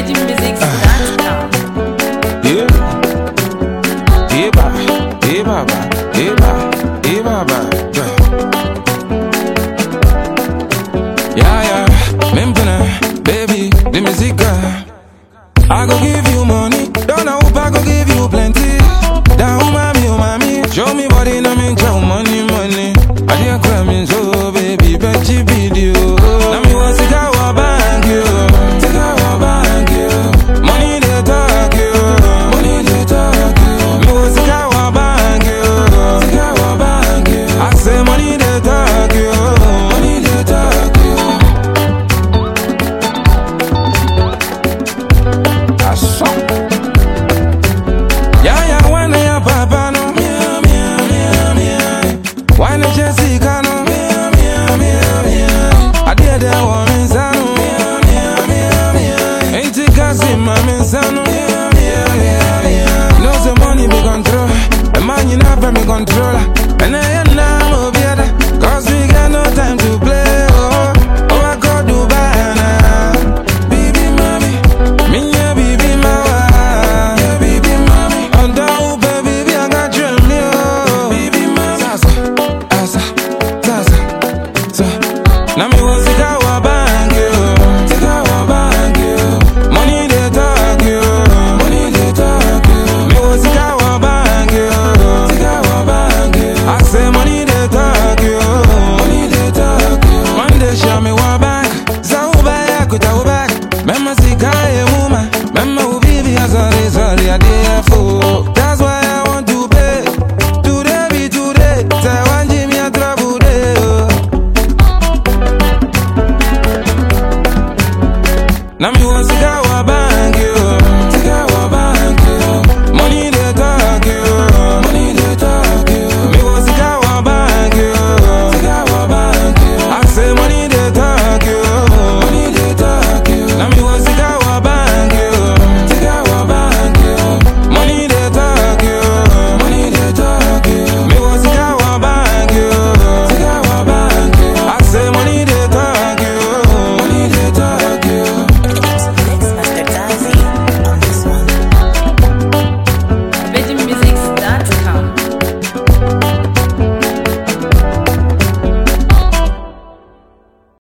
VeggieMusics.com. Yeah, Mimpana, baby, the music I go give you money, don't know if I go give you plenty. Down mommy, show me body, no mean show money. I didn't cry me so, baby, bet you video. Now me want to go a bank you, money they talk you, me want to go a bank you, I say money they talk you, I saw. Yeah, when they are papa no, why not Jessica no, I did that one insano, ain't it Kasim, I'm insano. Knows the money be control, the man you never me controller, and I am now over there, cause we got no time to play. Oh, I go Dubai now, baby mommy, me yeah, baby mama, yeah, baby mommy, on down, baby, I got you, baby mommy, Sasa. Now me want to go a bank you, money they talk you, me want to go a bank you, I say money they talk you, Monday show me one bank, Zauba kuta ubak, Mema sikaye muma, Mema ubibi ya sorry I did fool. That's why I want to pay, today be today, say one Jimmy a trouble day. Now me want to go a bank.